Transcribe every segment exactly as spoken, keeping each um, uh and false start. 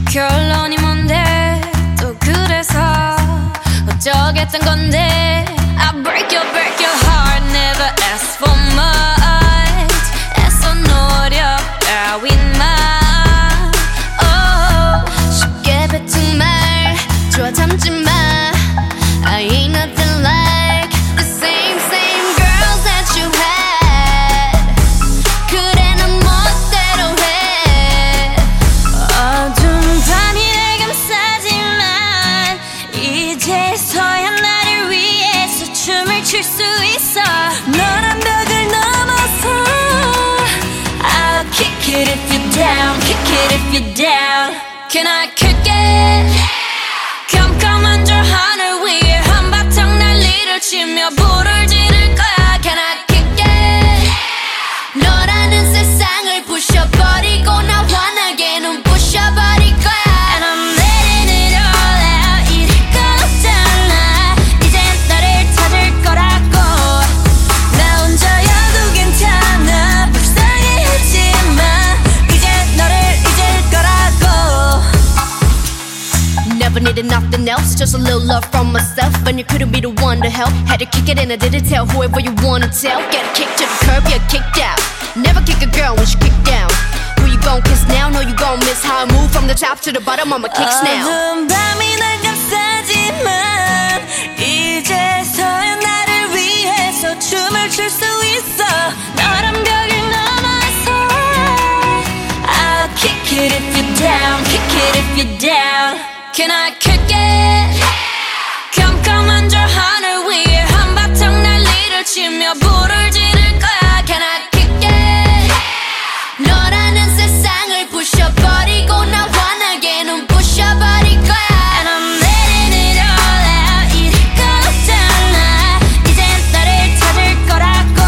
결론이 뭔데 또 그래서 어쩌겠단 건데 I break your break your heart never ask for much 애써 노력 따윈만 oh 쉽게 뱉은 말 좋아 참지 마 I ain't nothing like the same same girls that you had 그래 넌 멋대로 해 어두운 밤이 날 감싸지만 이제서야 나를 위해서 춤을 출 수 있어 너란 벽을 넘어서 I'll kick it if you're down kick it if you're down Can I kick it? 컴컴한 저 하늘 위에 한바탕 난리를 치며 불을 지를 거야 Can I kick it? 너라는 세상을 부셔버리고 나 환하게 눈 부셔버릴 거야 And I'm letting it all out 이럴 건 없잖아 이젠 너를 찾을 거라고 나 혼자여도 괜찮아 불쌍해하지마 이젠 너를 잊을 거라고 Never needed nothing else, just a little love from myself. And you couldn't be the one to help. Had to kick it and I didn't tell whoever you wanna tell. Get a kick to the curb, you're kicked out. Never kick a girl when she kicked down. Who you gon' kiss now? No, you gon' miss how I move from the top to the bottom. I'ma kicks now. 어두운 밤이 날 감싸지만 이제서야 나를 위해서 춤을 출 수 있어. 너란 벽을 넘어서 I'll kick it if you're down, kick it if you're down. Can I kick it? 컴컴한 저 하늘 위에 한바탕 난리를 치며 불을 지를 거야 Can I kick it? 너라는 세상을 부셔버리고 나 환하게 눈 부셔버릴 거야 And I'm letting it all out 이럴 건 없잖아 이젠 너를 찾을 거라고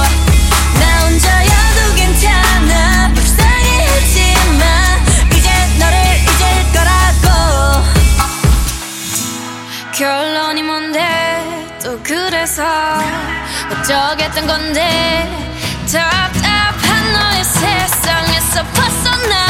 나 혼자여도 괜찮아 불쌍해하지마 이젠 너를 잊을 거라고 결론이 뭔데 또 그래서 어쩌겠단 건데 답답한 너의 세상에서 벗어나